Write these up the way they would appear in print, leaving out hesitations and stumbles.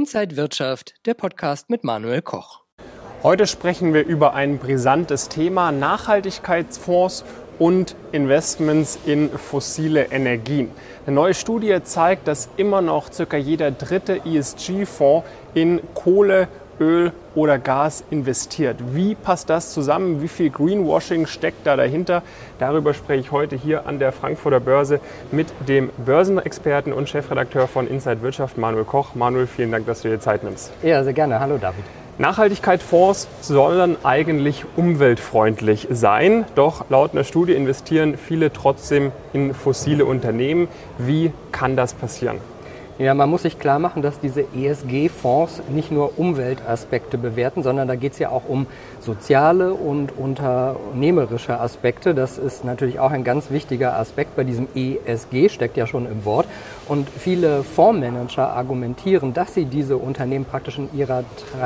Inside Wirtschaft, der Podcast mit Manuel Koch. Heute sprechen wir über ein brisantes Thema: Nachhaltigkeitsfonds und Investments in fossile Energien. Eine neue Studie zeigt, dass immer noch ca. jeder dritte ESG-Fonds in Kohle, Öl oder Gas investiert. Wie passt das zusammen? Wie viel Greenwashing steckt da dahinter? Darüber spreche ich heute hier an der Frankfurter Börse mit dem Börsenexperten und Chefredakteur von Inside Wirtschaft, Manuel Koch. Manuel, vielen Dank, dass du dir Zeit nimmst. Ja, sehr gerne. Hallo David. Nachhaltigkeitsfonds sollen eigentlich umweltfreundlich sein, doch laut einer Studie investieren viele trotzdem in fossile Unternehmen. Wie kann das passieren? Ja, man muss sich klar machen, dass diese ESG-Fonds nicht nur Umweltaspekte bewerten, sondern da geht es ja auch um soziale und unternehmerische Aspekte. Das ist natürlich auch ein ganz wichtiger Aspekt bei diesem ESG, steckt ja schon im Wort. Und viele Fondsmanager argumentieren, dass sie diese Unternehmen praktisch in ihrer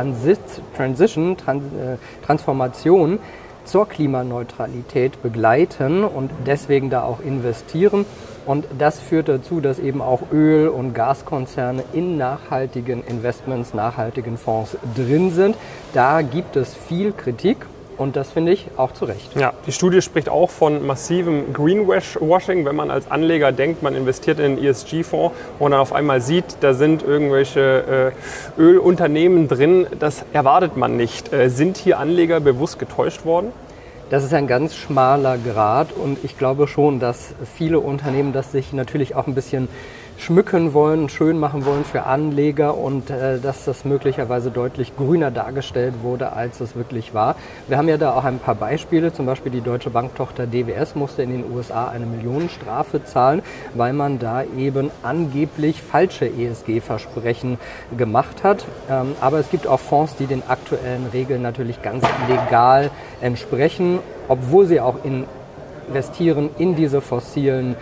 Transformation zur Klimaneutralität begleiten und deswegen da auch investieren. Und das führt dazu, dass eben auch Öl- und Gaskonzerne in nachhaltigen Investments, nachhaltigen Fonds drin sind. Da gibt es viel Kritik und das finde ich auch zu Recht. Ja, die Studie spricht auch von massivem Greenwashing, wenn man als Anleger denkt, man investiert in einen ESG-Fonds und dann auf einmal sieht, da sind irgendwelche Ölunternehmen drin. Das erwartet man nicht. Sind hier Anleger bewusst getäuscht worden? Das ist ein ganz schmaler Grat und ich glaube schon, dass viele Unternehmen das sich natürlich auch ein bisschen schmücken wollen, schön machen wollen für Anleger und dass das möglicherweise deutlich grüner dargestellt wurde, als es wirklich war. Wir haben ja da auch ein paar Beispiele, zum Beispiel die deutsche Banktochter DWS musste in den USA eine Millionenstrafe zahlen, weil man da eben angeblich falsche ESG-Versprechen gemacht hat. Aber es gibt auch Fonds, die den aktuellen Regeln natürlich ganz legal entsprechen, obwohl sie auch investieren in diese fossilen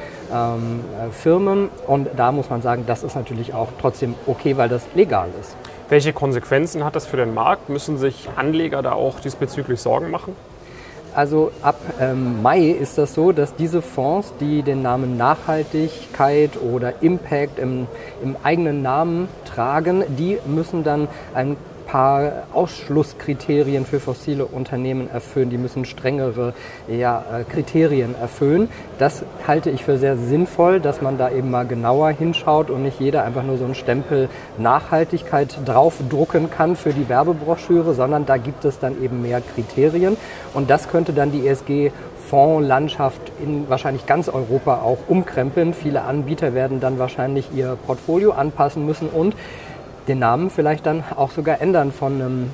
Firmen. Und da muss man sagen, das ist natürlich auch trotzdem okay, weil das legal ist. Welche Konsequenzen hat das für den Markt? Müssen sich Anleger da auch diesbezüglich Sorgen machen? Also ab Mai ist das so, dass diese Fonds, die den Namen Nachhaltigkeit oder Impact im eigenen Namen tragen, die müssen dann ein paar Ausschlusskriterien für fossile Unternehmen erfüllen. Die müssen strengere Kriterien erfüllen. Das halte ich für sehr sinnvoll, dass man da eben mal genauer hinschaut und nicht jeder einfach nur so einen Stempel Nachhaltigkeit draufdrucken kann für die Werbebroschüre, sondern da gibt es dann eben mehr Kriterien. Und das könnte dann die ESG-Fondslandschaft in wahrscheinlich ganz Europa auch umkrempeln. Viele Anbieter werden dann wahrscheinlich ihr Portfolio anpassen müssen und den Namen vielleicht dann auch sogar ändern von einem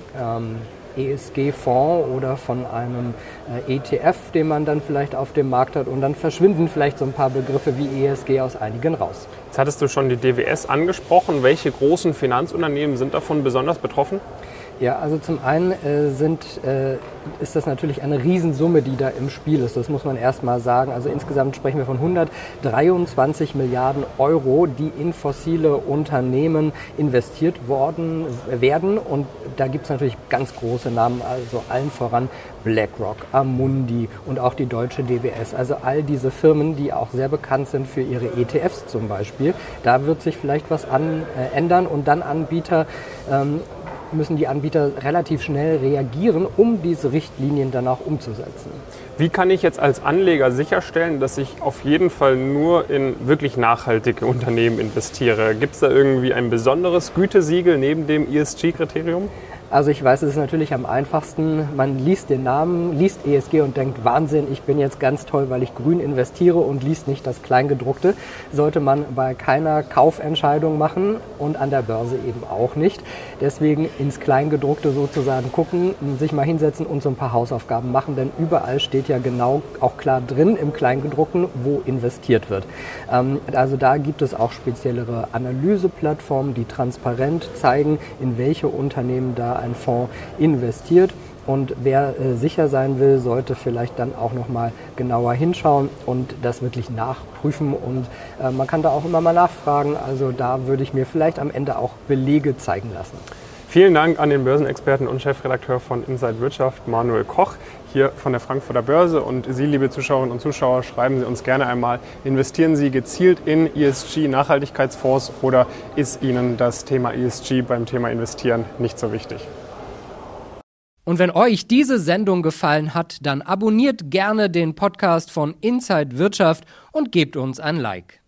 ESG-Fonds oder von einem ETF, den man dann vielleicht auf dem Markt hat und dann verschwinden vielleicht so ein paar Begriffe wie ESG aus einigen raus. Jetzt hattest du schon die DWS angesprochen. Welche großen Finanzunternehmen sind davon besonders betroffen? Ja, also zum einen ist das natürlich eine Riesensumme, die da im Spiel ist. Das muss man erst mal sagen. Also insgesamt sprechen wir von 123 Milliarden Euro, die in fossile Unternehmen investiert werden. Und da gibt es natürlich ganz große Namen, also allen voran BlackRock, Amundi und auch die deutsche DWS. Also all diese Firmen, die auch sehr bekannt sind für ihre ETFs zum Beispiel. Da wird sich vielleicht was ändern und dann müssen die Anbieter relativ schnell reagieren, um diese Richtlinien dann auch umzusetzen. Wie kann ich jetzt als Anleger sicherstellen, dass ich auf jeden Fall nur in wirklich nachhaltige Unternehmen investiere? Gibt es da irgendwie ein besonderes Gütesiegel neben dem ESG-Kriterium? Also ich weiß, es ist natürlich am einfachsten, man liest den Namen, liest ESG und denkt, Wahnsinn, ich bin jetzt ganz toll, weil ich grün investiere und liest nicht das Kleingedruckte. Sollte man bei keiner Kaufentscheidung machen und an der Börse eben auch nicht. Deswegen ins Kleingedruckte sozusagen gucken, sich mal hinsetzen und so ein paar Hausaufgaben machen, denn überall steht ja genau auch klar drin im Kleingedruckten, wo investiert wird. Also da gibt es auch speziellere Analyseplattformen, die transparent zeigen, in welche Unternehmen da ein Fonds investiert. Und wer sicher sein will, sollte vielleicht dann auch noch mal genauer hinschauen und das wirklich nachprüfen. Und man kann da auch immer mal nachfragen. Also da würde ich mir vielleicht am Ende auch Belege zeigen lassen. Vielen Dank an den Börsenexperten und Chefredakteur von Inside Wirtschaft, Manuel Koch. hier von der Frankfurter Börse. Und Sie, liebe Zuschauerinnen und Zuschauer, schreiben Sie uns gerne einmal, investieren Sie gezielt in ESG-Nachhaltigkeitsfonds oder ist Ihnen das Thema ESG beim Thema Investieren nicht so wichtig? Und wenn euch diese Sendung gefallen hat, dann abonniert gerne den Podcast von Inside Wirtschaft und gebt uns ein Like.